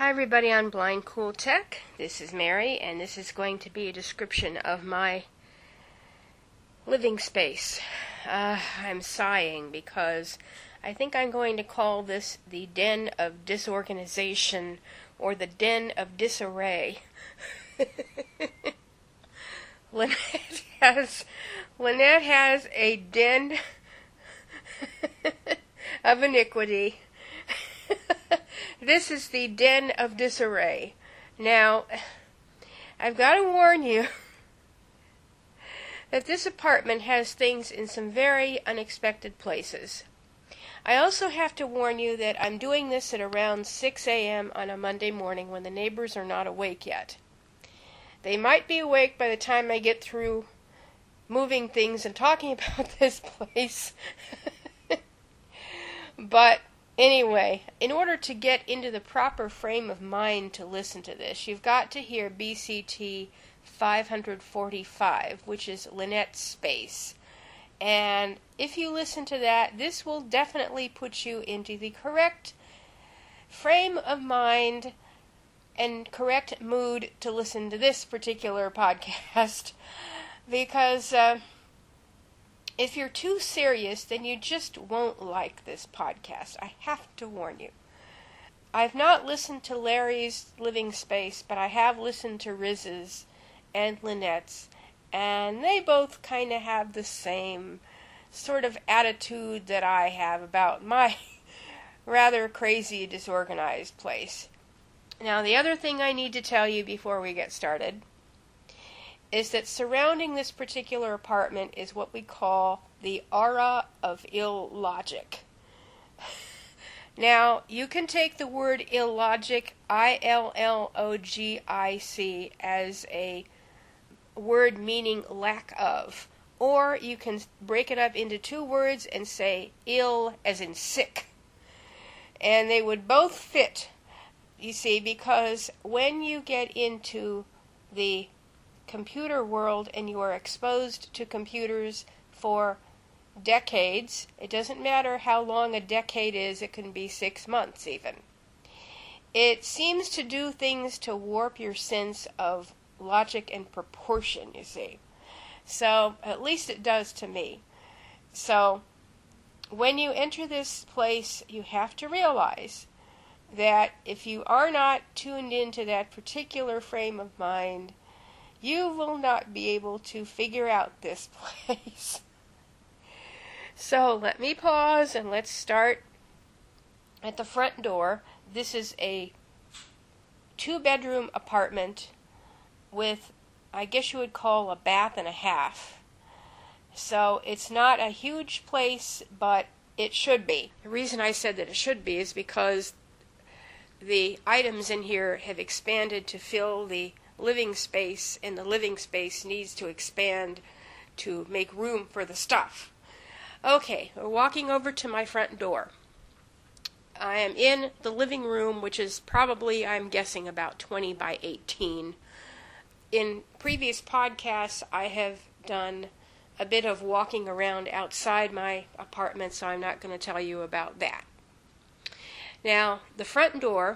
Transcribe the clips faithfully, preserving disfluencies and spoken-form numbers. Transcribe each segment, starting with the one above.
Hi everybody on Blind Cool Tech. This is Mary, and this is going to be a description of my living space. Uh, I'm sighing because I think I'm going to call this the den of disorganization or the den of disarray. Lynette has Lynette has a den of iniquity. This is the den of disarray. Now, I've got to warn you that this apartment has things in some very unexpected places. I also have to warn you that I'm doing this at around six a.m. on a Monday morning when the neighbors are not awake yet. They might be awake by the time I get through moving things and talking about this place. But anyway, in order to get into the proper frame of mind to listen to this, you've got to hear B C T five forty-five, which is Lynette's space. And if you listen to that, this will definitely put you into the correct frame of mind and correct mood to listen to this particular podcast. Because uh, if you're too serious, then you just won't like this podcast. I have to warn you. I've not listened to Larry's living space, but I have listened to Riz's and Lynette's, and they both kind of have the same sort of attitude that I have about my rather crazy, disorganized place. Now, the other thing I need to tell you before we get started is that surrounding this particular apartment is what we call the aura of illogic. Now, you can take the word illogic, I L L O G I C, as a word meaning lack of, or you can break it up into two words and say ill as in sick. And they would both fit, you see, because when you get into the computer world and you are exposed to computers for decades, it doesn't matter how long a decade is, it can be six months even. It seems to do things to warp your sense of logic and proportion, you see. So, at least it does to me. So, when you enter this place, you have to realize that if you are not tuned into that particular frame of mind, you will not be able to figure out this place. So let me pause and let's start at the front door. This is a two-bedroom apartment with, I guess you would call, a bath and a half. So it's not a huge place, but it should be. The reason I said that it should be is because the items in here have expanded to fill the living space, and the living space needs to expand to make room for the stuff. Okay, we're walking over to my front door. I am in the living room, which is probably, I'm guessing, about twenty by eighteen. In previous podcasts, I have done a bit of walking around outside my apartment, so I'm not going to tell you about that. Now, the front door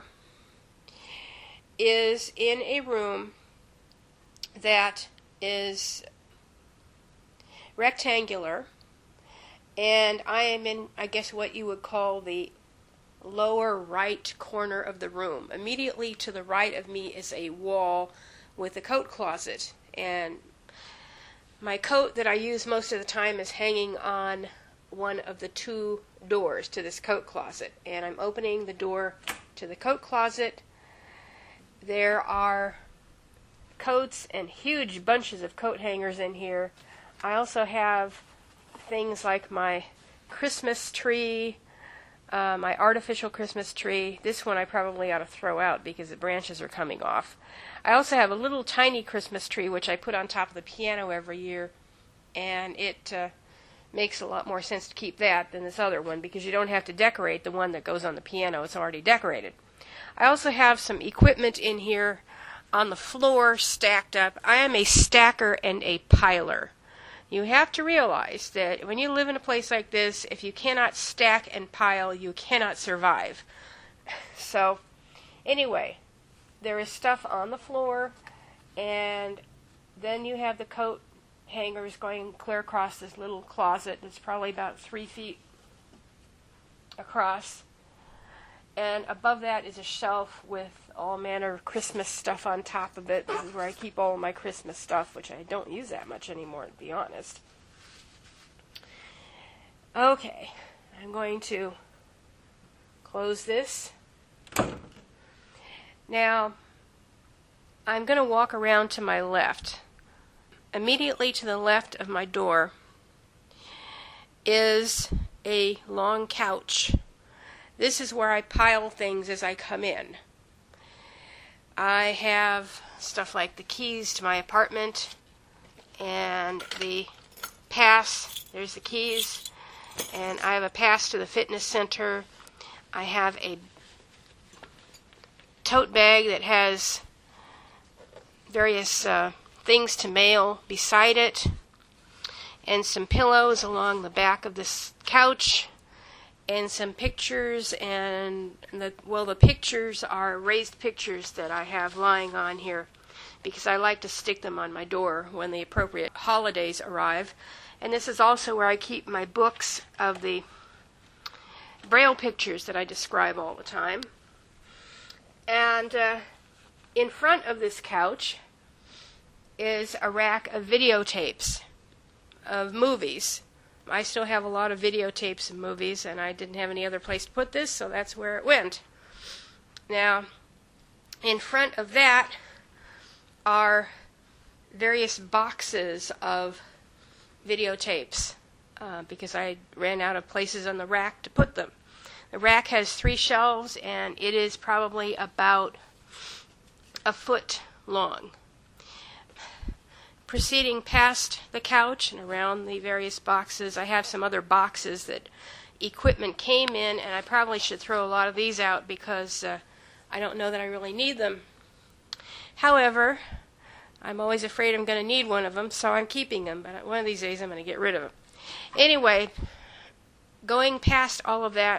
is in a room that is rectangular, and I am in, I guess, what you would call the lower right corner of the room. Immediately to the right of me is a wall with a coat closet, and my coat that I use most of the time is hanging on one of the two doors to this coat closet, and I'm opening the door to the coat closet. There are coats and huge bunches of coat hangers in here. I also have things like my Christmas tree, uh, my artificial Christmas tree. This one I probably ought to throw out because the branches are coming off. I also have a little tiny Christmas tree which I put on top of the piano every year, and it uh, makes a lot more sense to keep that than this other one because you don't have to decorate the one that goes on the piano. It's already decorated. I also have some equipment in here on the floor stacked up. I am a stacker and a piler. You have to realize that when you live in a place like this, if you cannot stack and pile, you cannot survive. So Anyway, there is stuff on the floor, and then you have the coat hangers going clear across this little closet that's probably about three feet across. And above that is a shelf with all manner of Christmas stuff on top of it. This is where I keep all my Christmas stuff, which I don't use that much anymore, to be honest. Okay, I'm going to close this. Now, I'm going to walk around to my left. Immediately to the left of my door is a long couch. This is where I pile things as I come in. I have stuff like the keys to my apartment and the pass. There's the keys. And I have a pass to the fitness center. I have a tote bag that has various uh, things to mail beside it, and some pillows along the back of this couch, and some pictures, and the, well, the pictures are raised pictures that I have lying on here because I like to stick them on my door when the appropriate holidays arrive. And this is also where I keep my books of the Braille pictures that I describe all the time. And uh, in front of this couch is a rack of videotapes of movies. I still have a lot of videotapes of movies, and I didn't have any other place to put this, so that's where it went. Now, in front of that are various boxes of videotapes, uh, because I ran out of places on the rack to put them. The rack has three shelves, and it is probably about a foot long. Proceeding past the couch and around the various boxes, I have some other boxes that equipment came in, and I probably should throw a lot of these out because uh, I don't know that I really need them. However, I'm always afraid I'm going to need one of them, so I'm keeping them, but one of these days I'm going to get rid of them. Anyway, going past all of that,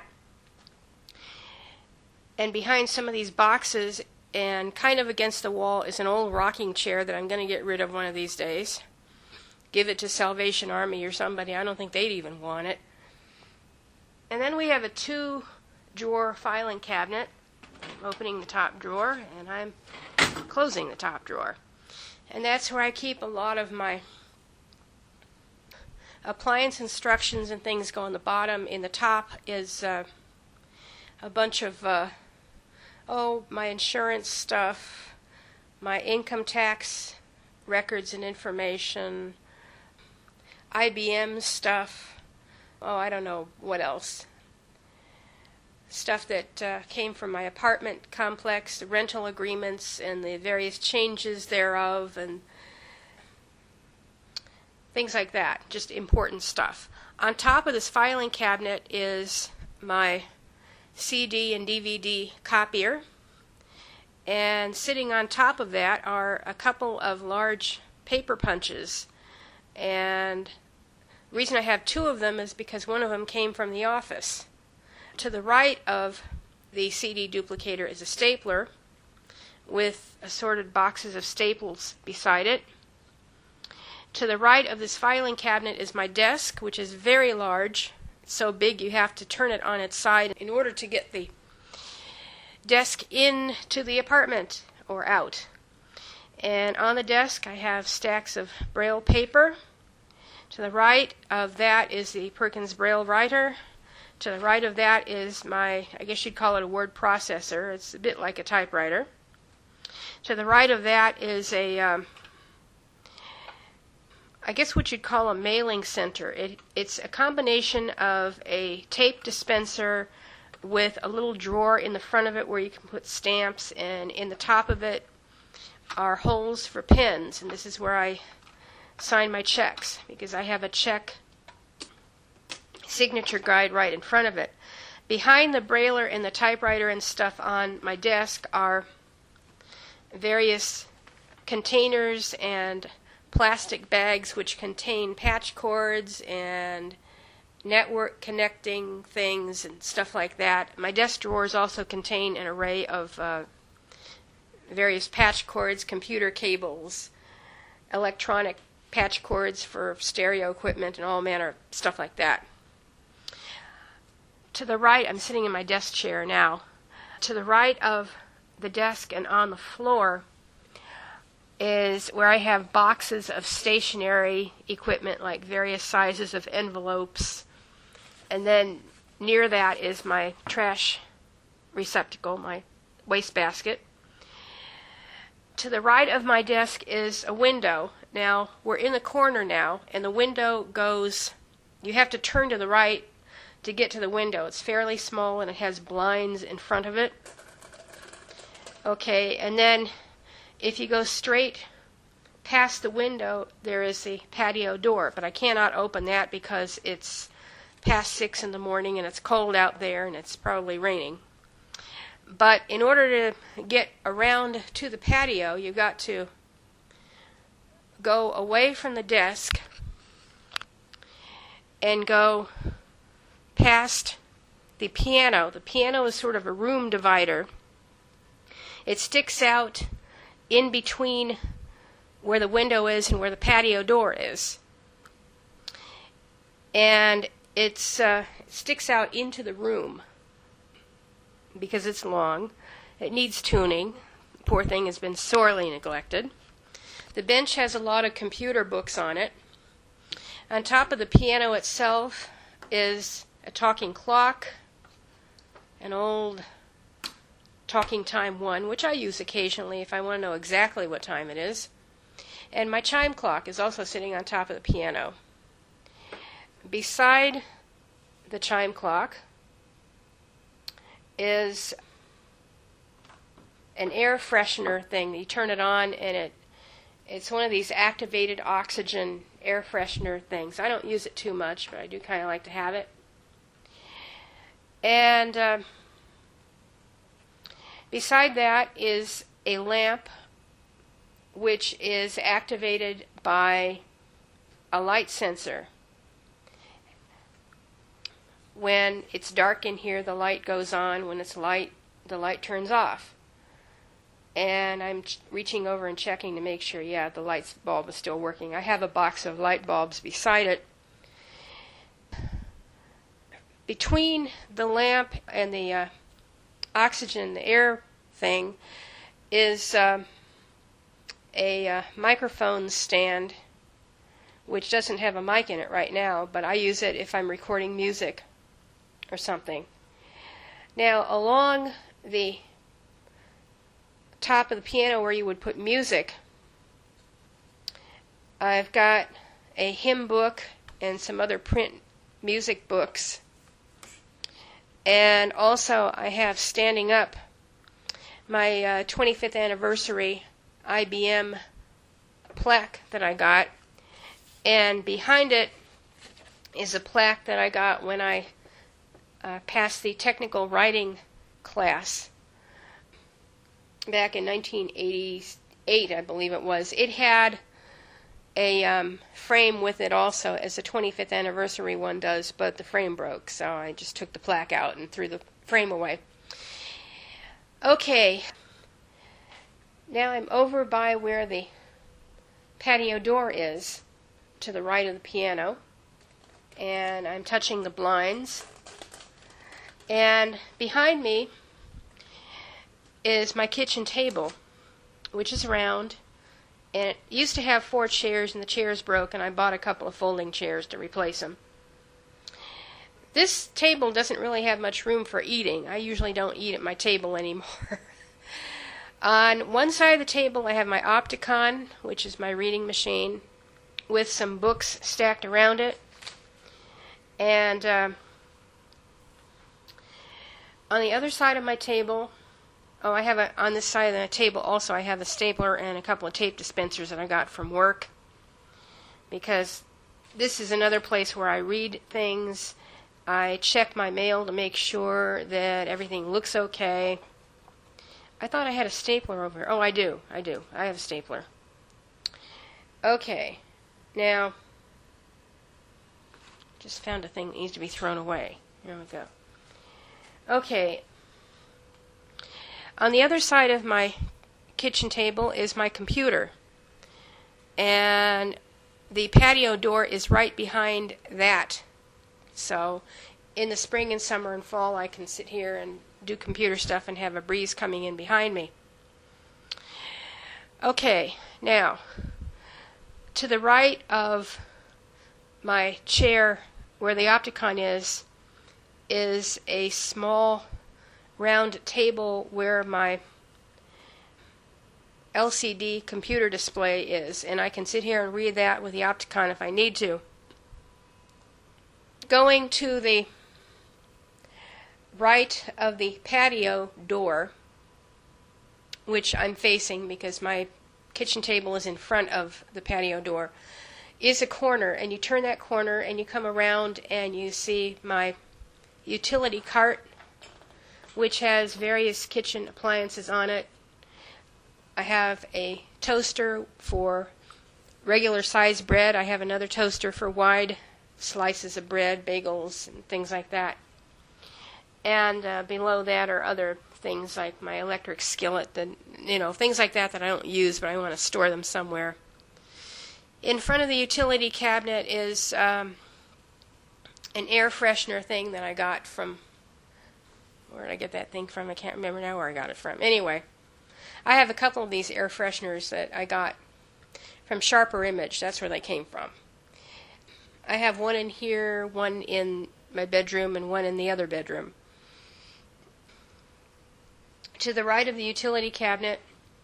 and behind some of these boxes and kind of against the wall is an old rocking chair that I'm going to get rid of one of these days. Give it to Salvation Army or somebody. I don't think they'd even want it. And then we have a two-drawer filing cabinet. I'm opening the top drawer, and I'm closing the top drawer. And that's where I keep a lot of my appliance instructions and things go on the bottom. In the top is uh, a bunch of uh, oh, my insurance stuff, my income tax records and information, I B M stuff, oh, I don't know what else. Stuff that uh, came from my apartment complex, the rental agreements and the various changes thereof, and things like that, just important stuff. On top of this filing cabinet is my C D and D V D copier, and sitting on top of that are a couple of large paper punches, and the reason I have two of them is because one of them came from the office. To the right of the C D duplicator is a stapler with assorted boxes of staples beside it. To the right of this filing cabinet is my desk, which is very large. So big you have to turn it on its side in order to get the desk into the apartment or out. And on the desk I have stacks of Braille paper. To the right of that is the Perkins Braille writer. To the right of that is my, I guess you'd call it a word processor. It's a bit like a typewriter. To the right of that is a um, I guess what you'd call a mailing center. It, it's a combination of a tape dispenser with a little drawer in the front of it where you can put stamps, and in the top of it are holes for pens, and this is where I sign my checks because I have a check signature guide right in front of it. Behind the Brailler and the typewriter and stuff on my desk are various containers and plastic bags which contain patch cords and network connecting things and stuff like that. My desk drawers also contain an array of uh, various patch cords, computer cables, electronic patch cords for stereo equipment, and all manner of stuff like that. To the right, I'm sitting in my desk chair now. To the right of the desk and on the floor is where I have boxes of stationary equipment, like various sizes of envelopes. And then near that is my trash receptacle, my wastebasket. To the right of my desk is a window. Now, we're in the corner now, and the window goes, you have to turn to the right to get to the window. It's fairly small, and it has blinds in front of it. Okay, and then if you go straight past the window, there is the patio door, but I cannot open that because it's past six in the morning and it's cold out there and it's probably raining. But in order to get around to the patio, you've got to go away from the desk and go past the piano. The piano is sort of a room divider. It sticks out in between where the window is and where the patio door is. And it's, uh, it sticks out into the room because it's long. It needs tuning. The poor thing has been sorely neglected. The bench has a lot of computer books on it. On top of the piano itself is a talking clock, an old Talking Time one, which I use occasionally if I want to know exactly what time it is. And my chime clock is also sitting on top of the piano. Beside the chime clock is an air freshener thing. You turn it on and it it's one of these activated oxygen air freshener things. I don't use it too much, but I do kind of like to have it. And uh, beside that is a lamp which is activated by a light sensor. When it's dark in here, the light goes on. When it's light, the light turns off. And I'm ch- reaching over and checking to make sure, yeah, the light bulb is still working. I have a box of light bulbs beside it. Between the lamp and the uh, oxygen, the air thing, is uh, a uh, microphone stand, which doesn't have a mic in it right now, but I use it if I'm recording music or something. Now, along the top of the piano where you would put music, I've got a hymn book and some other print music books. And also I have standing up my uh, twenty-fifth anniversary I B M plaque that I got. And behind it is a plaque that I got when I uh, passed the technical writing class back in nineteen eighty-eight, I believe it was. It had a um, frame with it also, as the twenty-fifth anniversary one does, but the frame broke, so I just took the plaque out and threw the frame away. Okay, now I'm over by where the patio door is, to the right of the piano, and I'm touching the blinds. And behind me is my kitchen table, which is round, and it used to have four chairs, and the chairs broke, and I bought a couple of folding chairs to replace them. This table doesn't really have much room for eating. I usually don't eat at my table anymore. On one side of the table I have my Opticon, which is my reading machine, with some books stacked around it. And uh, on the other side of my table, oh, I have a, on this side of the table also I have a stapler and a couple of tape dispensers that I got from work, because this is another place where I read things. I check my mail to make sure that everything looks okay. I thought I had a stapler over here. Oh, I do. I do. I have a stapler. Okay. Now, just found a thing that needs to be thrown away. Here we go. Okay. On the other side of my kitchen table is my computer. And the patio door is right behind that. So in the spring and summer and fall, I can sit here and do computer stuff and have a breeze coming in behind me. Okay, now, to the right of my chair where the Opticon is, is a small round table where my L C D computer display is, and I can sit here and read that with the Opticon if I need to. Going to the right of the patio door, which I'm facing because my kitchen table is in front of the patio door, is a corner, and you turn that corner and you come around and you see my utility cart, which has various kitchen appliances on it. I have a toaster for regular size bread. I have another toaster for wide slices of bread, bagels, and things like that. And uh, below that are other things like my electric skillet, that, you know, things like that that I don't use, but I want to store them somewhere. In front of the utility cabinet is um, an air freshener thing that I got from, where did I get that thing from? I can't remember now where I got it from. Anyway, I have a couple of these air fresheners that I got from Sharper Image. That's where they came from. I have one in here, one in my bedroom, and one in the other bedroom. To the right of the utility cabinet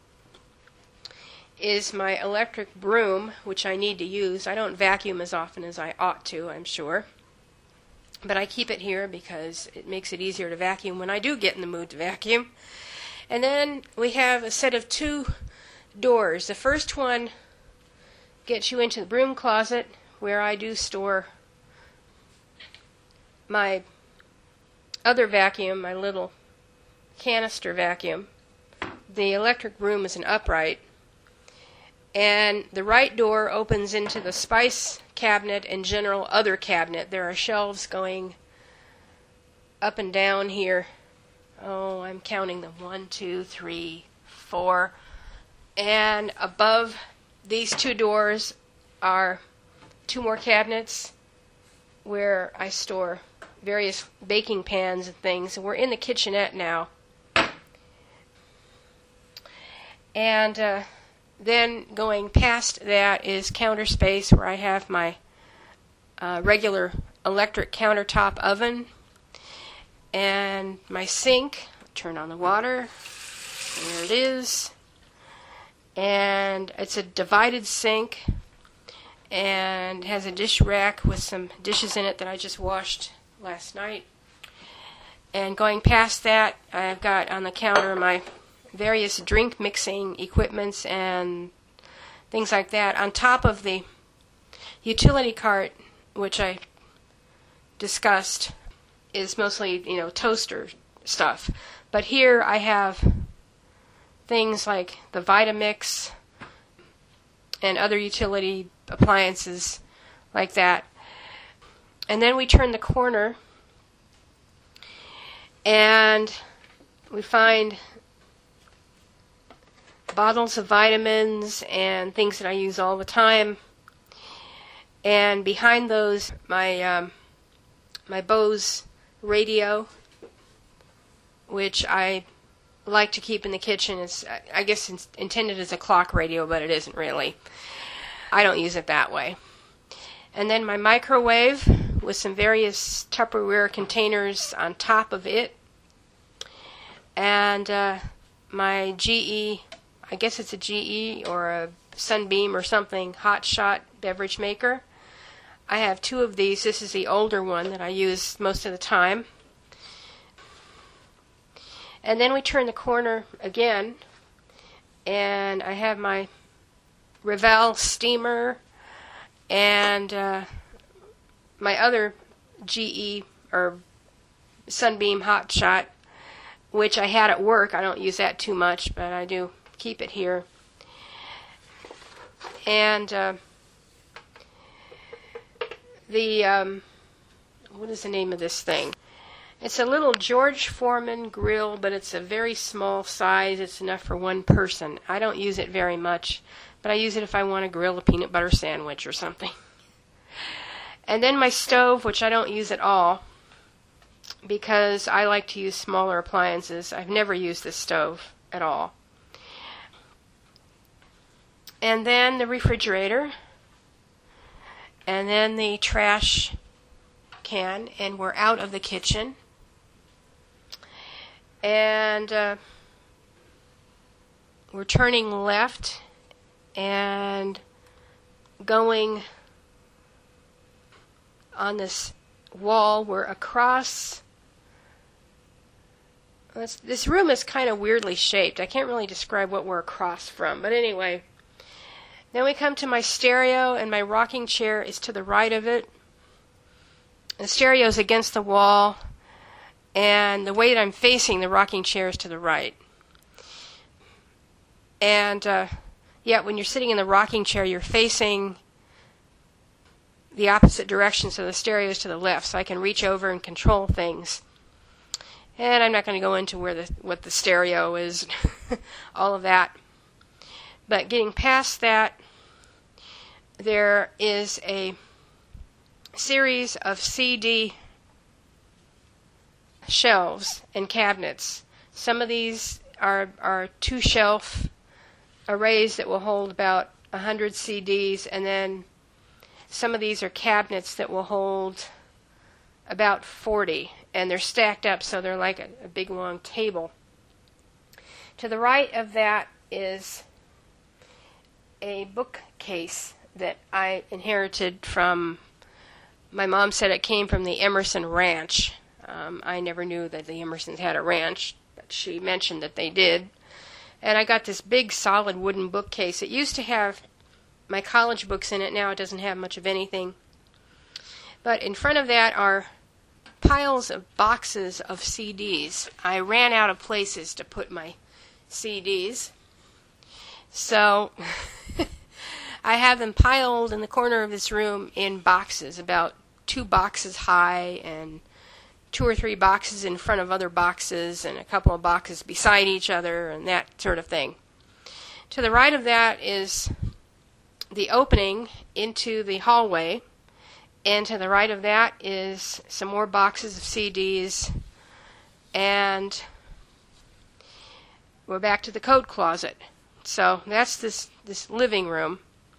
is my electric broom, which I need to use. I don't vacuum as often as I ought to, I'm sure. But I keep it here because it makes it easier to vacuum when I do get in the mood to vacuum. And then we have a set of two doors. The first one gets you into the broom closet, where I do store my other vacuum, my little canister vacuum. The electric broom is an upright. And the right door opens into the spice cabinet and general other cabinet. There are shelves going up and down here. Oh, I'm counting them. One, two, three, four. And above these two doors are two more cabinets where I store various baking pans and things. And we're in the kitchenette now. And uh, then going past that is counter space where I have my uh, regular electric countertop oven and my sink. Turn on the water. There it is. And it's a divided sink and has a dish rack with some dishes in it that I just washed last night. And going past that, I've got on the counter my various drink mixing equipments and things like that. On top of the utility cart, which I discussed, is mostly, you know, toaster stuff. But here I have things like the Vitamix and other utility appliances like that. And then we turn the corner and we find bottles of vitamins and things that I use all the time. And behind those, my um, my Bose radio, which I like to keep in the kitchen. It's, I guess it's intended as a clock radio, but it isn't really. I don't use it that way. And then my microwave with some various Tupperware containers on top of it. And uh, my G E, I guess it's a G E or a Sunbeam or something, hot shot beverage maker. I have two of these. This is the older one that I use most of the time. And then we turn the corner again, and I have my Revell steamer and uh, my other G E or Sunbeam hot shot, which I had at work. I don't use that too much, but I do keep it here. And uh, the, um, what is the name of this thing? It's a little George Foreman grill, but it's a very small size. It's enough for one person. I don't use it very much, but I use it if I want to grill a peanut butter sandwich or something. And then my stove, which I don't use at all, because I like to use smaller appliances. I've never used this stove at all. And then the refrigerator, and then the trash can, and we're out of the kitchen. And uh, we're turning left and going on this wall. We're across. This, this room is kind of weirdly shaped. I can't really describe what we're across from. But anyway, then we come to my stereo, and my rocking chair is to the right of it. The stereo is against the wall, and the way that I'm facing the rocking chair is to the right. And uh, yeah, when you're sitting in the rocking chair, you're facing the opposite direction, so the stereo is to the left, so I can reach over and control things. And I'm not going to go into where the what the stereo is, all of that. But getting past that, there is a series of C D shelves and cabinets. Some of these are are two shelf arrays that will hold about one hundred C Ds, and then some of these are cabinets that will hold about forty, and they're stacked up so they're like a, a big long table. To the right of that is a bookcase that I inherited from, my mom said it came from the Emerson Ranch. Um, I never knew that the Emersons had a ranch, but she mentioned that they did. And I got this big solid wooden bookcase. It used to have my college books in it. Now it doesn't have much of anything. But in front of that are piles of boxes of C Ds. I ran out of places to put my C Ds. So I have them piled in the corner of this room in boxes, about two boxes high and two or three boxes in front of other boxes and a couple of boxes beside each other and that sort of thing. To the right of that is the opening into the hallway, and to the right of that is some more boxes of C Ds, and we're back to the coat closet. So that's this, this living room.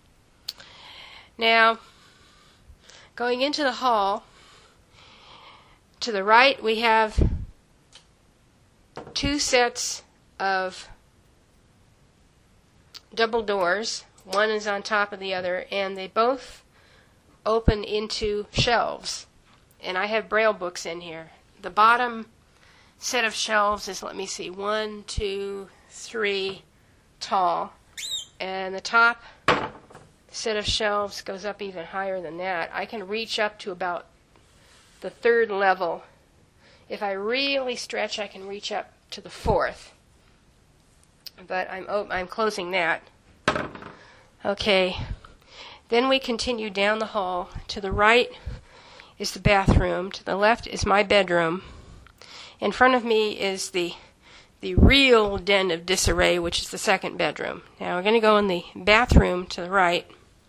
Now, going into the hall, to the right we have two sets of double doors. One is on top of the other, and they both open into shelves. And I have Braille books in here. The bottom set of shelves is, let me see, one, two, three tall. And the top set of shelves goes up even higher than that. I can reach up to about the third level. If I really stretch, I can reach up to the fourth. But I'm oh, I'm closing that. Okay. Then we continue down the hall. To the right is the bathroom. To the left is my bedroom. In front of me is the the real den of disarray, which is the second bedroom. Now we're going to go in the bathroom to the right.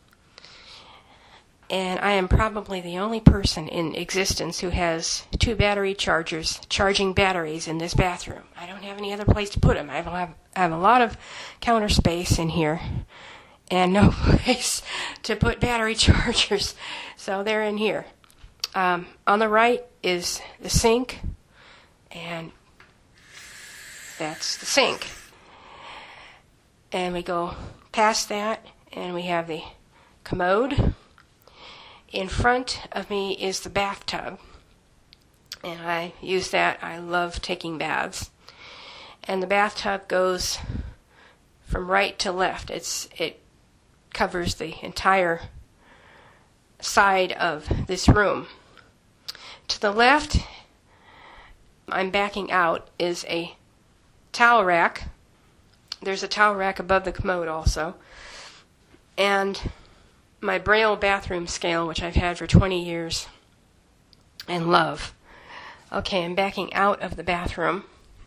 And I am probably the only person in existence who has two battery chargers charging batteries in this bathroom. I don't have any other place to put them. I have, I have a lot of counter space in here and no place to put battery chargers. So they're in here. Um, on the right is the sink, and that's the sink. And we go past that, and we have the commode. In front of me is the bathtub, and I use that. I love taking baths. And the bathtub goes from right to left. It's it covers the entire side of this room. To the left, I'm backing out, is a towel rack. There's a towel rack above the commode also. And my Braille bathroom scale, which I've had for twenty years and love. Okay, I'm backing out of the bathroom.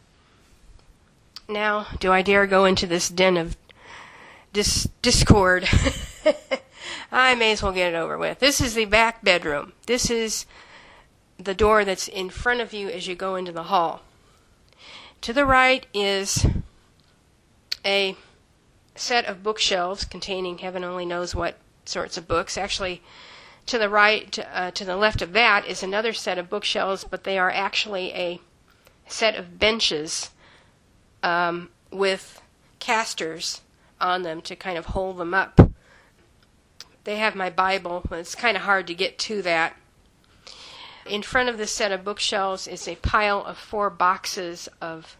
Now, do I dare go into this den of dis- discord? I may as well get it over with. This is the back bedroom. This is the door that's in front of you as you go into the hall. To the right is a set of bookshelves containing heaven only knows what sorts of books. Actually, to the right, uh, to the left of that is another set of bookshelves, but they are actually a set of benches um, with casters on them to kind of hold them up. They have my Bible, but it's kind of hard to get to that. In front of this set of bookshelves is a pile of four boxes of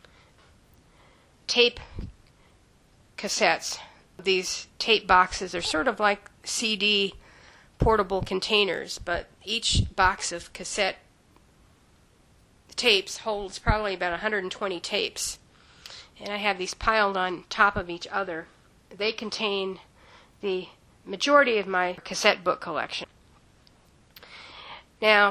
tape cassettes. These tape boxes are sort of like C D portable containers, but each box of cassette tapes holds probably about one hundred twenty tapes. And I have these piled on top of each other. They contain the majority of my cassette book collection. Now,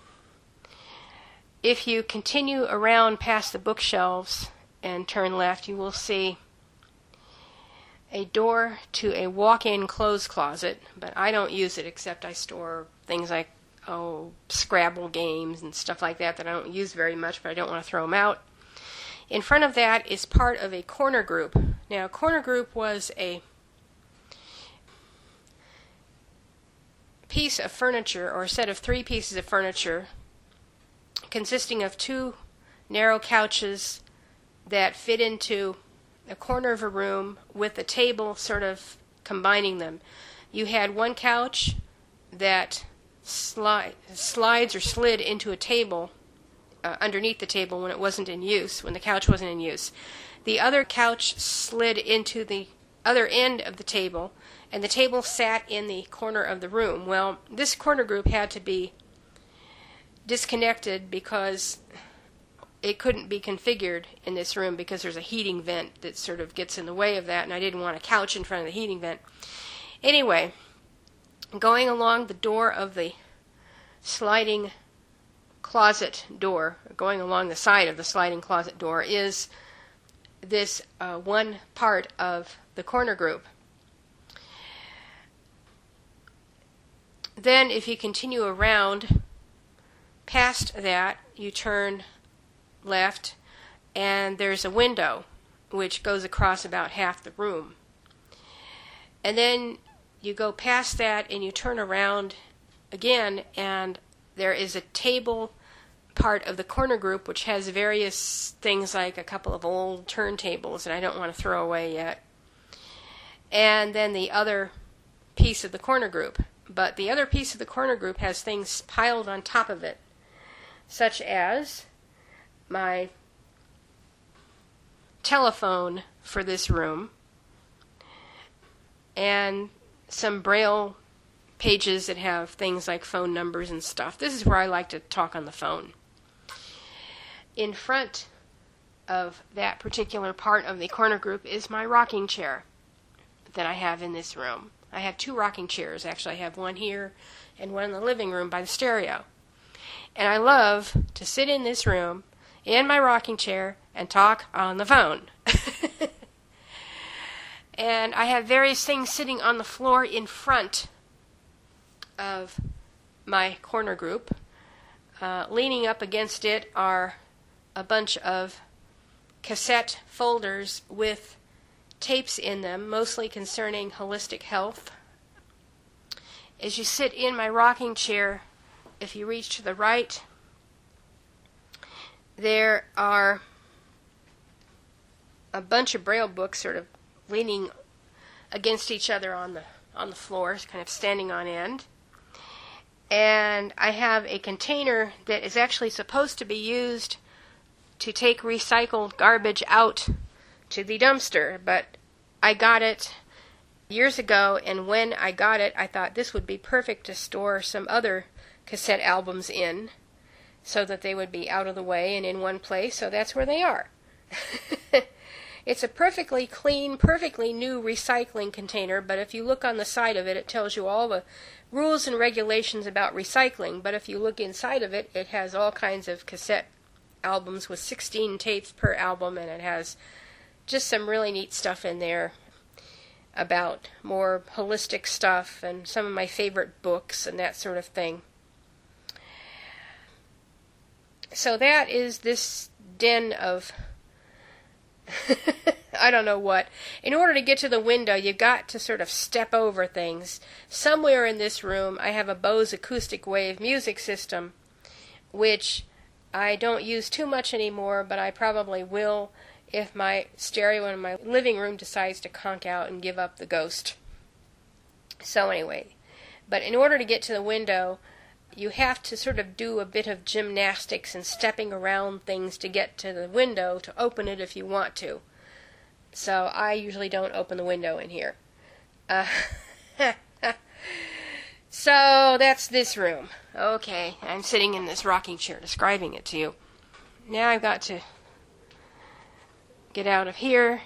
if you continue around past the bookshelves and turn left, you will see a door to a walk-in clothes closet, but I don't use it except I store things like, oh, Scrabble games and stuff like that that I don't use very much, but I don't want to throw them out. In front of that is part of a corner group. Now, corner group was a piece of furniture, or a set of three pieces of furniture, consisting of two narrow couches that fit into a corner of a room with a table sort of combining them. You had one couch that sli- slides or slid into a table uh, underneath the table when it wasn't in use, when the couch wasn't in use. The other couch slid into the other end of the table, and the table sat in the corner of the room. Well, this corner group had to be disconnected because it couldn't be configured in this room because there's a heating vent that sort of gets in the way of that, and I didn't want a couch in front of the heating vent. Anyway, going along the door of the sliding closet door, going along the side of the sliding closet door, is this uh, one part of the corner group. Then, if you continue around past that, you turn left, and there's a window which goes across about half the room. And then you go past that and you turn around again, and there is a table part of the corner group which has various things like a couple of old turntables that I don't want to throw away yet. And then the other piece of the corner group. But the other piece of the corner group has things piled on top of it, such as my telephone for this room and some Braille pages that have things like phone numbers and stuff. This is where I like to talk on the phone. In front of that particular part of the corner group is my rocking chair that I have in this room. I have two rocking chairs. Actually, I have one here and one in the living room by the stereo. And I love to sit in this room in my rocking chair and talk on the phone. And I have various things sitting on the floor in front of my corner group. Uh, leaning up against it are a bunch of cassette folders with tapes in them, mostly concerning holistic health. As you sit in my rocking chair, if you reach to the right, there are a bunch of Braille books sort of leaning against each other on the on the floor, kind of standing on end. And I have a container that is actually supposed to be used to take recycled garbage out to the dumpster, but I got it years ago, and when I got it, I thought this would be perfect to store some other cassette albums in so that they would be out of the way and in one place, so that's where they are. It's a perfectly clean, perfectly new recycling container, but if you look on the side of it, it tells you all the rules and regulations about recycling. But if you look inside of it, it has all kinds of cassette albums with sixteen tapes per album, and it has just some really neat stuff in there about more holistic stuff and some of my favorite books and that sort of thing. So that is this den of I don't know what. In order to get to the window, you've got to sort of step over things. Somewhere in this room, I have a Bose Acoustic Wave music system, which I don't use too much anymore, but I probably will if my stereo in my living room decides to conk out and give up the ghost. So anyway, but in order to get to the window, you have to sort of do a bit of gymnastics and stepping around things to get to the window to open it if you want to. So I usually don't open the window in here. Uh, so that's this room. Okay, I'm sitting in this rocking chair describing it to you. Now I've got to get out of here,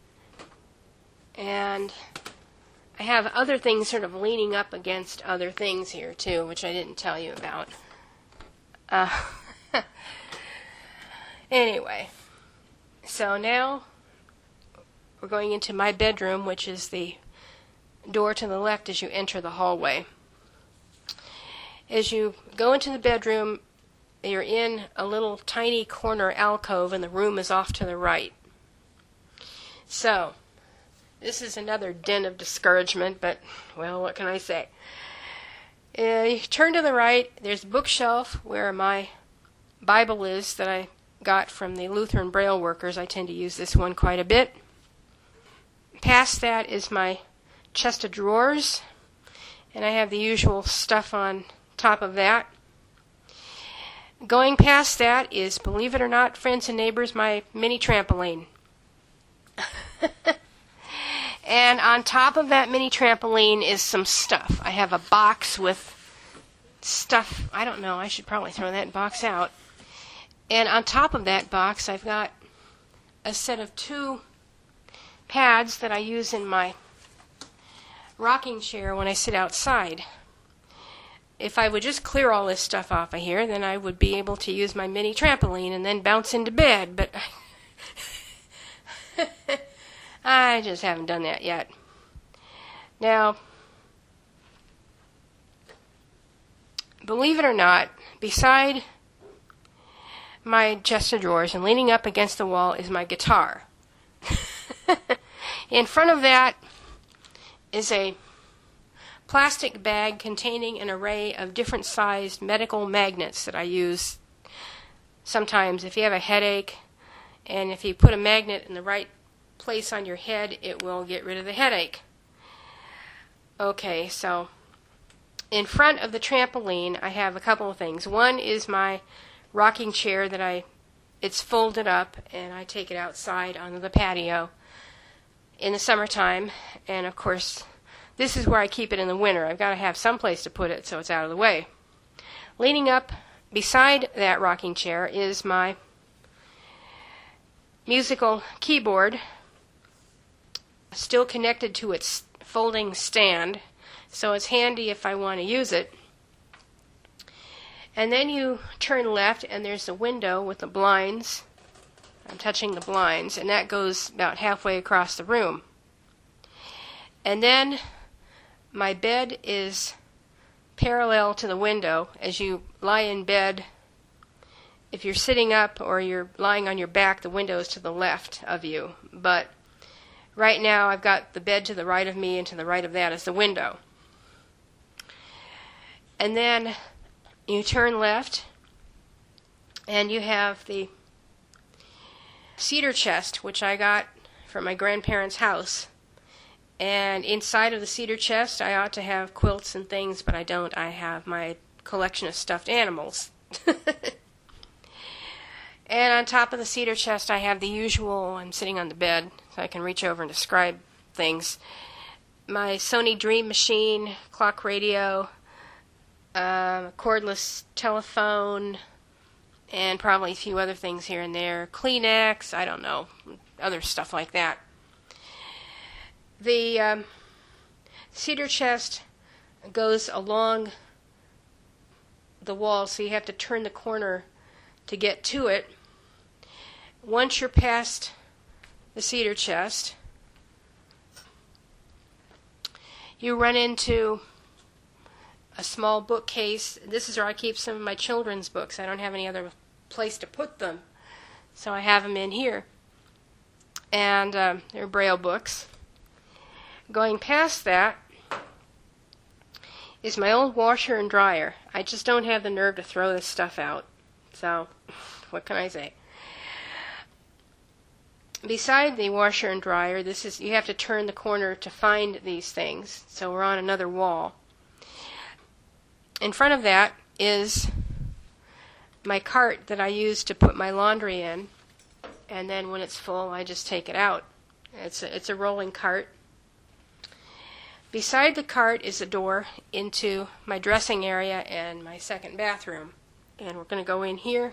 and I have other things sort of leaning up against other things here too, which I didn't tell you about. Uh, anyway, so now we're going into my bedroom, which is the door to the left as you enter the hallway. As you go into the bedroom, you're in a little tiny corner alcove, and the room is off to the right. So, this is another den of discouragement, but, well, what can I say? Uh, you turn to the right, there's a bookshelf where my Bible is that I got from the Lutheran Braille Workers. I tend to use this one quite a bit. Past that is my chest of drawers, and I have the usual stuff on top of that. Going past that is, believe it or not, friends and neighbors, my mini trampoline. And on top of that mini trampoline is some stuff. I have a box with stuff. I don't know. I should probably throw that box out. And on top of that box, I've got a set of two pads that I use in my rocking chair when I sit outside. If I would just clear all this stuff off of here, then I would be able to use my mini trampoline and then bounce into bed. But I just haven't done that yet. Now, believe it or not, beside my chest of drawers and leaning up against the wall is my guitar. In front of that is a plastic bag containing an array of different sized medical magnets that I use sometimes if you have a headache, and if you put a magnet in the right place on your head, it will get rid of the headache. Okay, so in front of the trampoline, I have a couple of things. One is my rocking chair that I, it's folded up, and I take it outside onto the patio in the summertime, and of course, this is where I keep it in the winter. I've got to have some place to put it so it's out of the way. Leaning up beside that rocking chair is my musical keyboard, still connected to its folding stand, so it's handy if I want to use it. And then you turn left, and there's a window with the blinds. I'm touching the blinds, and that goes about halfway across the room. And then my bed is parallel to the window. As you lie in bed, if you're sitting up or you're lying on your back, the window is to the left of you. But right now I've got the bed to the right of me, and to the right of that is the window. And then you turn left, and you have the cedar chest, which I got from my grandparents' house. And inside of the cedar chest, I ought to have quilts and things, but I don't. I have my collection of stuffed animals. And on top of the cedar chest, I have the usual, I'm sitting on the bed, so I can reach over and describe things. My Sony Dream Machine, clock radio, um, a cordless telephone, and probably a few other things here and there. Kleenex, I don't know, other stuff like that. The um, cedar chest goes along the wall, so you have to turn the corner to get to it. Once you're past the cedar chest, you run into a small bookcase. This is where I keep some of my children's books. I don't have any other place to put them, so I have them in here. And um, they're Braille books. Going past that is my old washer and dryer. I just don't have the nerve to throw this stuff out. So, what can I say? Beside the washer and dryer, this is you have to turn the corner to find these things. So we're on another wall. In front of that is my cart that I use to put my laundry in, and then when it's full, I just take it out. It's a, it's a rolling cart. Beside the cart is a door into my dressing area and my second bathroom. And we're going to go in here.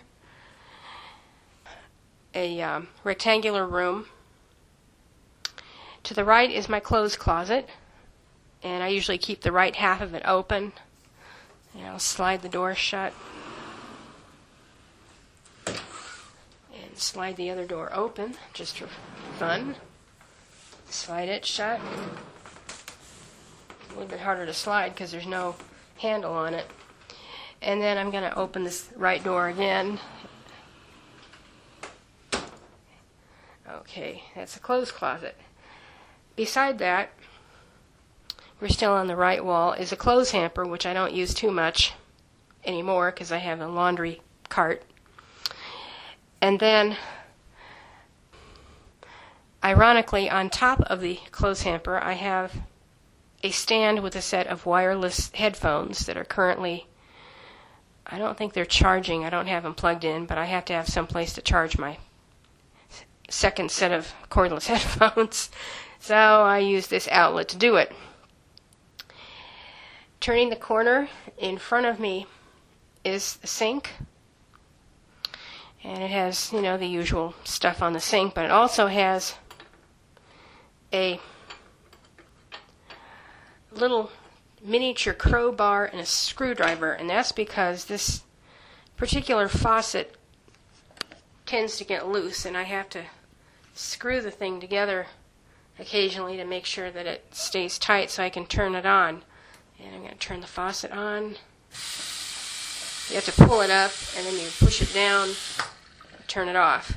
A um, rectangular room. To the right is my clothes closet. And I usually keep the right half of it open. And I'll slide the door shut. And slide the other door open, just for fun. Slide it shut. A little bit harder to slide because there's no handle on it. And then I'm going to open this right door again. Okay, that's a clothes closet. Beside that, we're still on the right wall, is a clothes hamper, which I don't use too much anymore because I have a laundry cart. And then, ironically, on top of the clothes hamper, I have a stand with a set of wireless headphones that are currently, I don't think they're charging. I don't have them plugged in, but I have to have some place to charge my second set of cordless headphones. So I use this outlet to do it. Turning the corner, in front of me is the sink. And it has, you know, the usual stuff on the sink, but it also has a little miniature crowbar and a screwdriver, and that's because this particular faucet tends to get loose, and I have to screw the thing together occasionally to make sure that it stays tight so I can turn it on. And I'm going to turn the faucet on. You have to pull it up, and then you push it down, turn it off.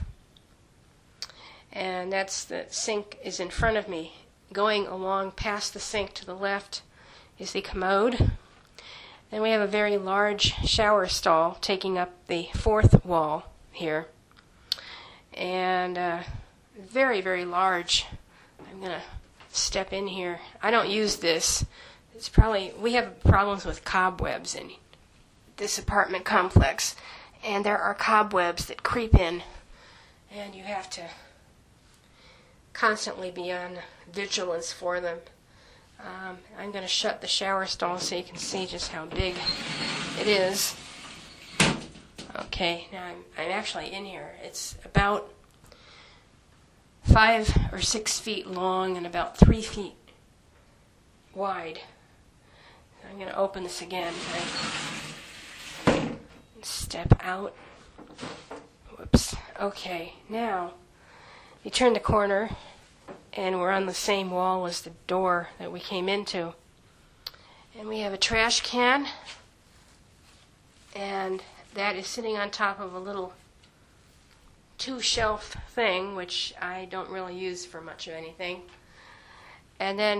And that's the sink is in front of me. Going along past the sink to the left is the commode. Then we have a very large shower stall taking up the fourth wall here. And uh, very, very large. I'm going to step in here. I don't use this. It's probably, we have problems with cobwebs in this apartment complex. And there are cobwebs that creep in. And you have to constantly be on vigilance for them. Um, I'm going to shut the shower stall so you can see just how big it is. Okay, now I'm, I'm actually in here. It's about five or six feet long and about three feet wide. I'm going to open this again. I step out. Whoops. Okay, now you turn the corner, and we're on the same wall as the door that we came into. And we have a trash can, and that is sitting on top of a little two-shelf thing, which I don't really use for much of anything. And then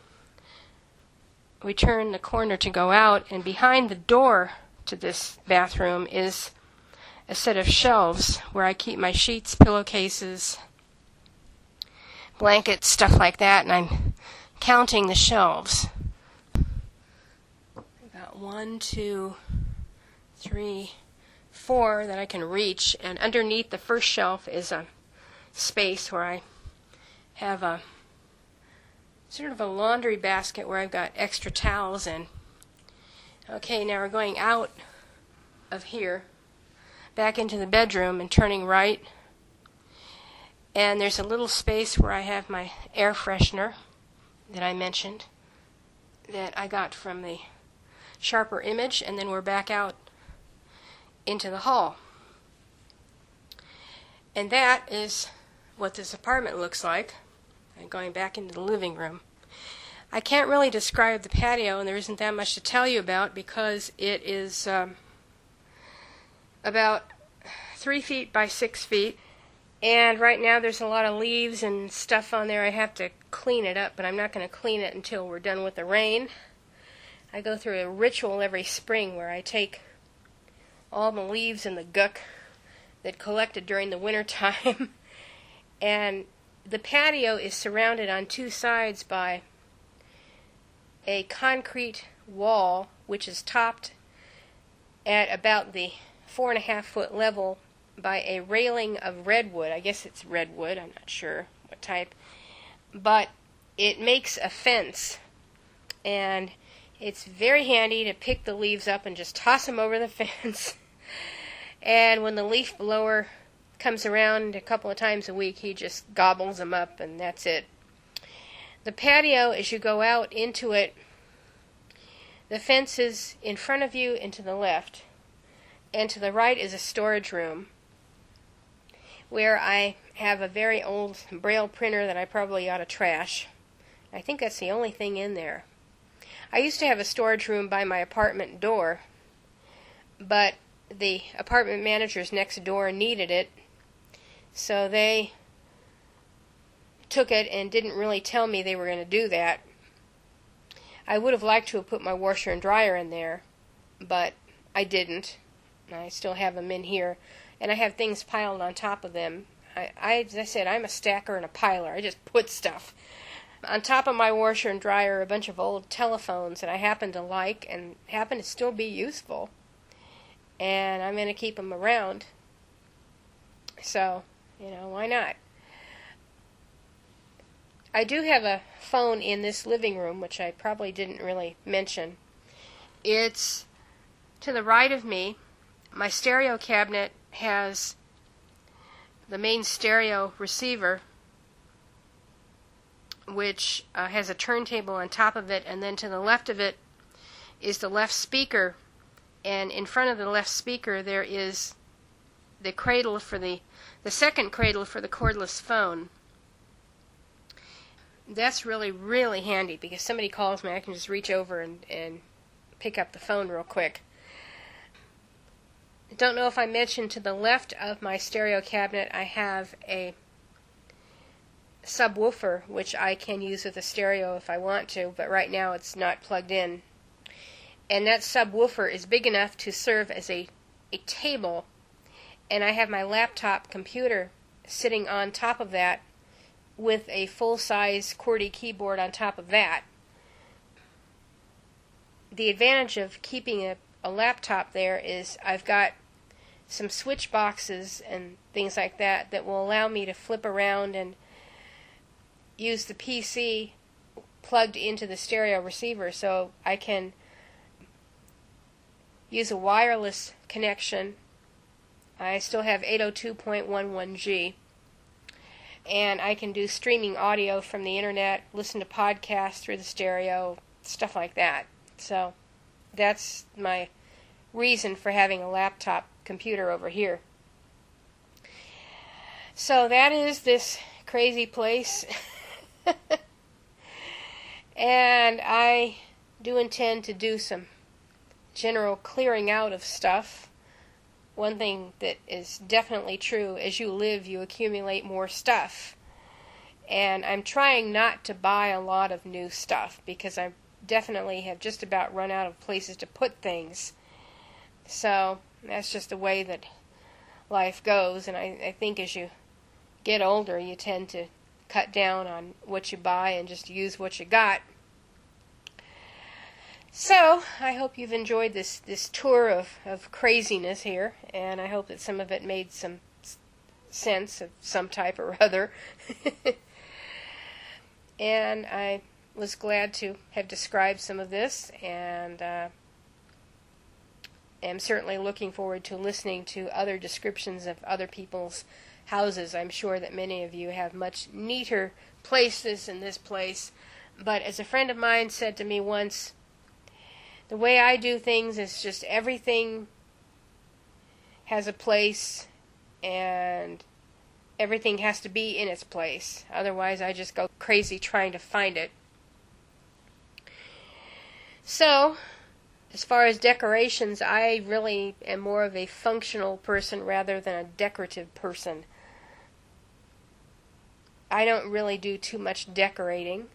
we turn the corner to go out, and behind the door to this bathroom is a set of shelves where I keep my sheets, pillowcases, blankets, stuff like that, and I'm counting the shelves. About one, two, three, four that I can reach, and underneath the first shelf is a space where I have a sort of a laundry basket where I've got extra towels in. Okay, now we're going out of here, back into the bedroom and turning right. And there's a little space where I have my air freshener that I mentioned that I got from the Sharper Image, and then we're back out into the hall. And that is what this apartment looks like. I'm going back into the living room. I can't really describe the patio, and there isn't that much to tell you about because it is um, about three feet by six feet. And right now there's a lot of leaves and stuff on there. I have to clean it up, but I'm not going to clean it until we're done with the rain. I go through a ritual every spring where I take all the leaves and the guck that collected during the winter time. And the patio is surrounded on two sides by a concrete wall, which is topped at about the four and a half foot level by a railing of redwood. I guess it's redwood, I'm not sure what type. But it makes a fence, and it's very handy to pick the leaves up and just toss them over the fence. And when the leaf blower comes around a couple of times a week, he just gobbles them up, and that's it. The patio, as you go out into it, the fence is in front of you and to the left, and to the right is a storage room where I have a very old Braille printer that I probably ought to trash. I think that's the only thing in there. I used to have a storage room by my apartment door, but the apartment managers next door needed it, so they took it and didn't really tell me they were going to do that. I would have liked to have put my washer and dryer in there, but I didn't. I still have them in here, and I have things piled on top of them. I, I, as I said, I'm a stacker and a piler. I just put stuff. On top of my washer and dryer are a bunch of old telephones that I happen to like and happen to still be useful. And I'm going to keep them around. So, you know, why not? I do have a phone in this living room, which I probably didn't really mention. It's to the right of me. My stereo cabinet has the main stereo receiver, which uh, has a turntable on top of it, and then to the left of it is the left speaker, and in front of the left speaker there is the cradle for the the second cradle for the cordless phone. That's really, really handy because somebody calls me, I can just reach over and, and pick up the phone real quick. I don't know if I mentioned to the left of my stereo cabinet I have a subwoofer, which I can use with a stereo if I want to, but right now it's not plugged in. And that subwoofer is big enough to serve as a, a table, and I have my laptop computer sitting on top of that with a full-size QWERTY keyboard on top of that. The advantage of keeping a, a laptop there is I've got some switch boxes and things like that that will allow me to flip around and use the P C plugged into the stereo receiver, so I can use a wireless connection. I still have eight oh two dot eleven G, and I can do streaming audio from the internet, listen to podcasts through the stereo, stuff like that. So that's my reason for having a laptop computer over here. So that is this crazy place. And I do intend to do some general clearing out of stuff. One thing that is definitely true, as you live, you accumulate more stuff. And I'm trying not to buy a lot of new stuff because I definitely have just about run out of places to put things. So that's just the way that life goes, and I, I think as you get older you tend to cut down on what you buy and just use what you got. So I hope you've enjoyed this, this tour of, of craziness here, and I hope that some of it made some sense of some type or other. And I was glad to have described some of this, and uh, am certainly looking forward to listening to other descriptions of other people's houses. I'm sure that many of you have much neater places than this place. But as a friend of mine said to me once, the way I do things is just everything has a place and everything has to be in its place. Otherwise, I just go crazy trying to find it. So, as far as decorations, I really am more of a functional person rather than a decorative person. I don't really do too much decorating.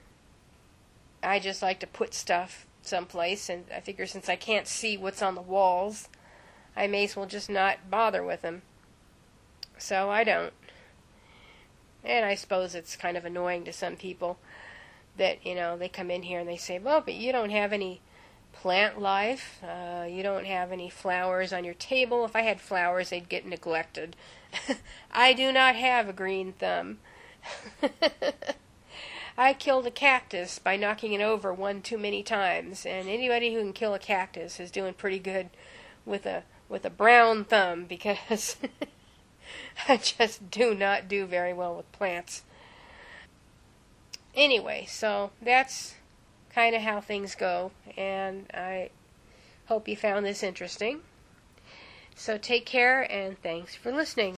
I just like to put stuff someplace, and I figure since I can't see what's on the walls, I may as well just not bother with them. So I don't. And I suppose it's kind of annoying to some people that, you know, they come in here and they say, well, but you don't have any plant life. Uh, you don't have any flowers on your table. If I had flowers, they'd get neglected. I do not have a green thumb. I killed a cactus by knocking it over one too many times, and anybody who can kill a cactus is doing pretty good with a with a brown thumb, because I just do not do very well with plants. Anyway, so that's kind of how things go, and I hope you found this interesting. So take care, and thanks for listening.